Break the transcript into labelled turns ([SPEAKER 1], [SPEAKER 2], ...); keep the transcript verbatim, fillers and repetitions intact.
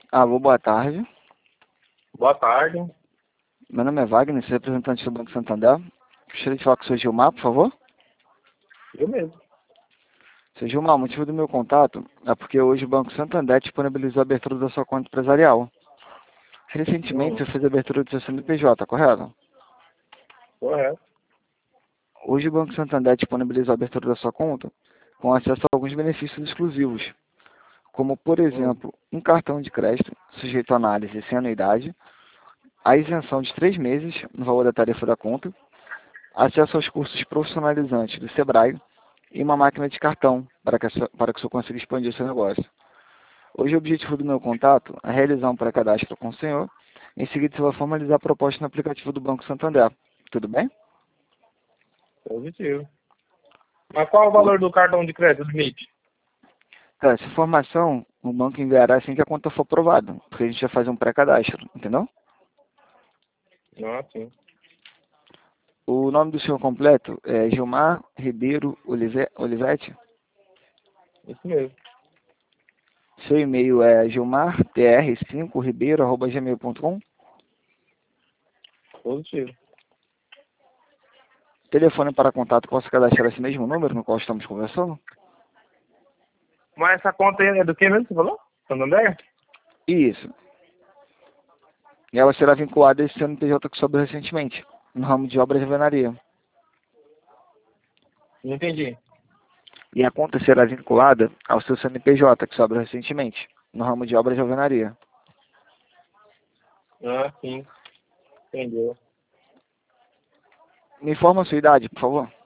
[SPEAKER 1] Alô, boa tarde.
[SPEAKER 2] Boa tarde.
[SPEAKER 1] Meu nome é Wagner, sou representante do Banco Santander. Gostaria de falar com o senhor Gilmar, por favor.
[SPEAKER 2] Eu mesmo.
[SPEAKER 1] Senhor Gilmar, o motivo do meu contato é porque hoje o Banco Santander disponibilizou a abertura da sua conta empresarial. Recentemente
[SPEAKER 2] Hum,
[SPEAKER 1] você fez a abertura do seu C N P J, correto?
[SPEAKER 2] correto.
[SPEAKER 1] Hoje o Banco Santander disponibilizou a abertura da sua conta com acesso a alguns benefícios exclusivos, como, por
[SPEAKER 2] Hum,
[SPEAKER 1] exemplo, um cartão de crédito sujeito a análise sem anuidade, a isenção de três meses no valor da tarifa da conta, acesso aos cursos profissionalizantes do Sebrae e uma máquina de cartão para que, a sua- para que o senhor consiga expandir o seu negócio. Hoje o objetivo do meu contato é realizar um pré-cadastro com o senhor. Em seguida, você vai formalizar a proposta no aplicativo do Banco Santander. Tudo bem?
[SPEAKER 2] positivo. Mas qual é o
[SPEAKER 1] O-
[SPEAKER 2] valor do cartão de crédito, limite?
[SPEAKER 1] Tá, essa informação o banco enviará assim que a conta for aprovada, porque a gente vai fazer um pré-cadastro, entendeu?
[SPEAKER 2] Ah, sim.
[SPEAKER 1] O nome do senhor completo é Gilmar Ribeiro Olive- Olivetti.
[SPEAKER 2] Isso mesmo.
[SPEAKER 1] Seu e-mail é gilmar t r cinco ribeiro arroba gmail ponto com.
[SPEAKER 2] Positivo.
[SPEAKER 1] Telefone para contato, posso cadastrar esse mesmo número no qual estamos conversando?
[SPEAKER 2] Mas essa conta aí é do que mesmo que você falou? Santander?
[SPEAKER 1] Isso. E ela será vinculada a esse C N P J que soube recentemente, no ramo de obras de alvenaria.
[SPEAKER 2] Não entendi.
[SPEAKER 1] E a conta será vinculada ao seu C N P J que soube recentemente, no ramo de obras de alvenaria.
[SPEAKER 2] Ah, sim. Entendeu.
[SPEAKER 1] Me informa a sua idade, por favor.